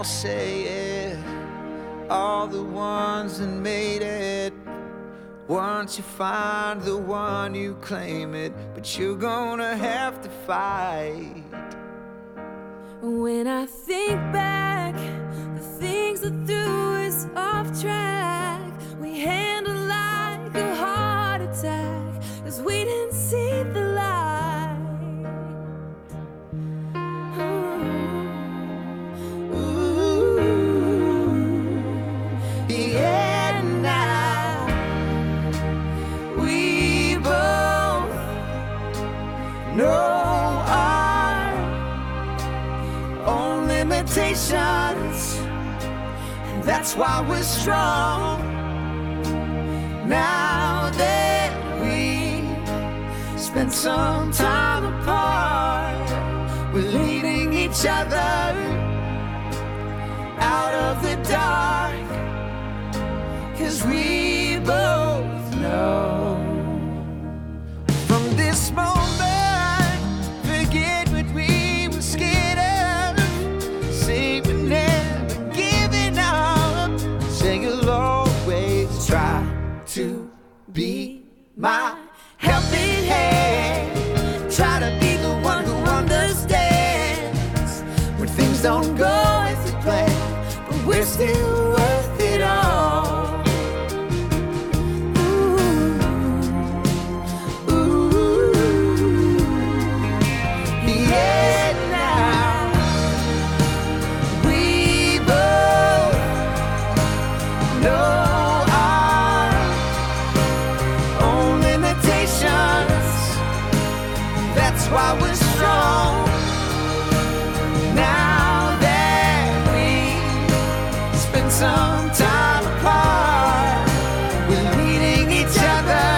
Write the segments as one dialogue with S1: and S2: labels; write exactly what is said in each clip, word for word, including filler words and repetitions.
S1: all say it, all the ones that made it. Once you find the one, you claim it, but you're gonna have to fight.
S2: When I think back, the things that threw us off track, we handled like a heart attack, 'cause we didn't see the light. Ooh. Ooh. Yeah, now we both know our own limitations. That's why we're strong. Now that we spent some time apart, we're leading each other out of the dark, 'cause we both know. From this moment, forget what we were scared of. Say we're never giving up. Say you'll always try to be my helping hand. Try to be the one who understands when things don't go as we plan, but we're still worth it all. Ooh, ooh, yeah, now we both know our own limitations. That's why we're strong. Now that we spend some time apart, we're leading each other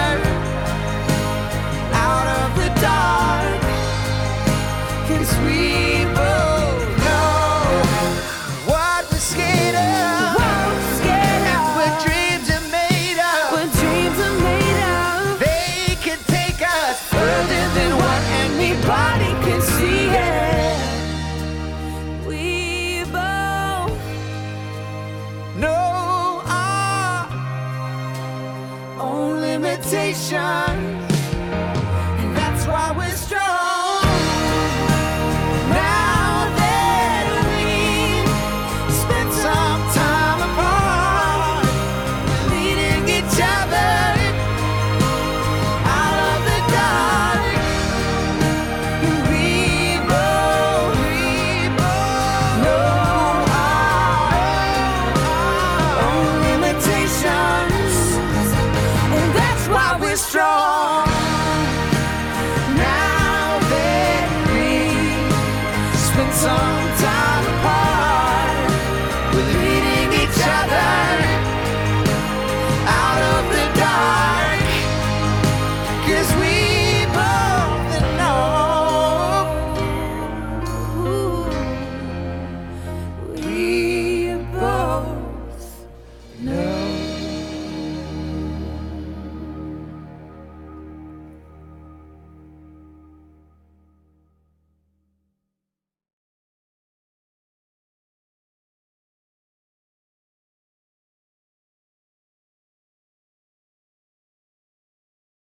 S2: out of the dark, 'cause we both know what we're scared of, what we're scared of, what dreams are made of, what dreams are made of. They can take us further than what anybody can see. Yeah. We both know our own limitations, and that's why we're strong. Now that we spent some time apart, leading each other out of the dark, we both, we both know our own limitations, and that's why we're strong. Now that we spent some time apart, we're leading each other out of the dark, 'cause we